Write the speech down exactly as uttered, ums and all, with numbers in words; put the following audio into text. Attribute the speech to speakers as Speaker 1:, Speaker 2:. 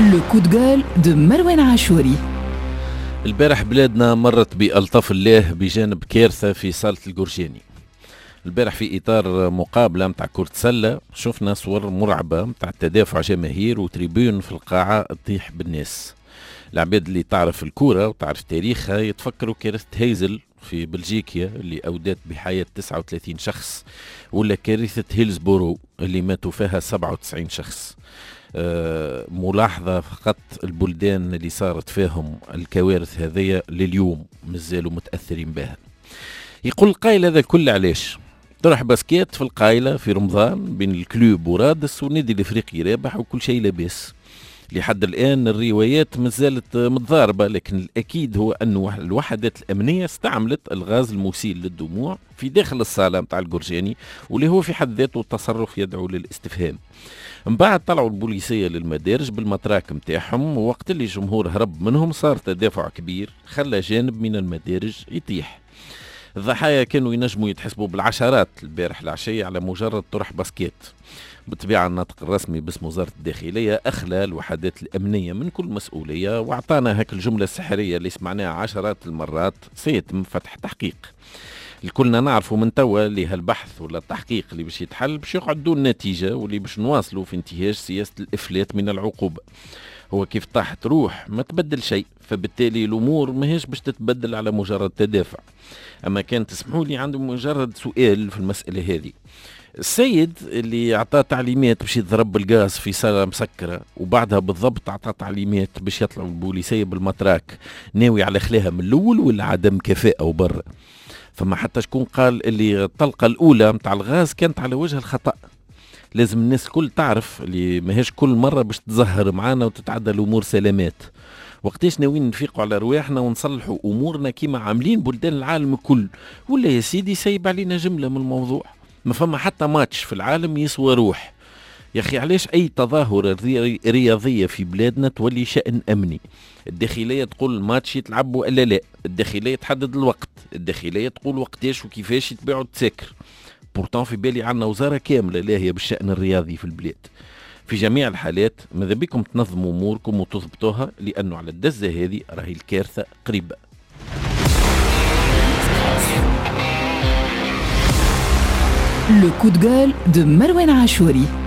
Speaker 1: لو كود جول دو مروان عاشوري.
Speaker 2: البارح بلادنا مرت بألطف الله بجانب كارثة في صالة الجورجاني. البارح في إطار مقابلة متاع كرة سلة شفنا صور مرعبة متاع تدافع جماهير وتريبيون في القاعة تطيح بالناس. العباد اللي تعرف الكورة وتعرف تاريخها يتفكروا كارثة هيزل في بلجيكيا اللي أودت بحياة تسعة وثلاثين شخص، ولا كارثة هيلزبورو اللي ماتوا فيها سبعة وتسعين شخص. أه ملاحظة فقط البلدان اللي صارت فيهم الكوارث هذه لليوم مازالوا متأثرين بها. يقول القائل هذا الكل علاش؟ طرح باسكيت في القايلة في رمضان بين الكلوب ورادس والنادي الافريقي رابح وكل شيء لاباس. لحد الآن الروايات مازالت متضاربة، لكن الأكيد هو أن الوحدات الأمنية استعملت الغاز المسيل للدموع في داخل الصالة متاع الجورجاني، واللي هو في حد ذاته تصرف يدعو للاستفهام. من بعد طلعوا البوليسية للمدارج بالمتراك متاعهم، ووقت اللي الجمهور هرب منهم صار تدافع كبير خلى جانب من المدارج يطيح. الضحايا كانوا ينجموا يتحسبوا بالعشرات البارح العشية على مجرد طرح باسكيت. بالطبيعة الناطق الرسمي باسم وزارة الداخلية أخلى الوحدات الأمنية من كل مسؤولية، واعطانا هاك الجملة السحرية اللي سمعناها عشرات المرات: سيتم فتح تحقيق. الكلنا نعرفوا من توا اللي هالبحث ولا التحقيق اللي باش يتحل باش يقعد دون نتيجة، واللي باش نواصلوا في انتهاج سياسة الإفلات من العقوبة. هو كيف طاحت روح ما تبدل شيء، فبالتالي الأمور ماهيش باش تتبدل على مجرد تدافع. أما كان تسمحوا لي عنده مجرد سؤال في المسألة هذه: السيد اللي أعطاه تعليمات باش يضرب بالغاز في صالة مسكرة وبعدها بالضبط أعطاه تعليمات باش يطلعوا البوليسية بالمتراك، ناوي على خلاها من الأول ولا عدم كفاءة وبرا؟ فما حتى شكون قال اللي الطلقة الأولى متاع الغاز كانت على وجه الخطأ. لازم الناس الكل تعرف اللي ماهيش كل مرة باش تظهر معانا وتتعدى الأمور سلامات. وقتاش ناويين نفيقوا على رواحنا ونصلحوا أمورنا كيما عاملين بلدان العالم الكل، ولا يا سيدي سايب علينا جملة من الموضوع؟ ما فما حتى ماتش في العالم يسوى روح. يا أخي علاش أي تظاهرة رياضية في بلادنا تولي شأن أمني؟ الداخلية تقول الماتش يتلعب ولا لا، الداخلية تحدد الوقت، الداخلية تقول وقتاش وكيفاش يتباعوا التساكر. بورتان في بالي عنا وزارة كاملة لاهية بالشأن الرياضي في البلاد. في جميع الحالات ماذا بكم تنظموا أموركم وتضبطوها، لأنه على الدزة هذه راهي الكارثة قريبة.
Speaker 1: لو كود جول دو مروان عاشوري.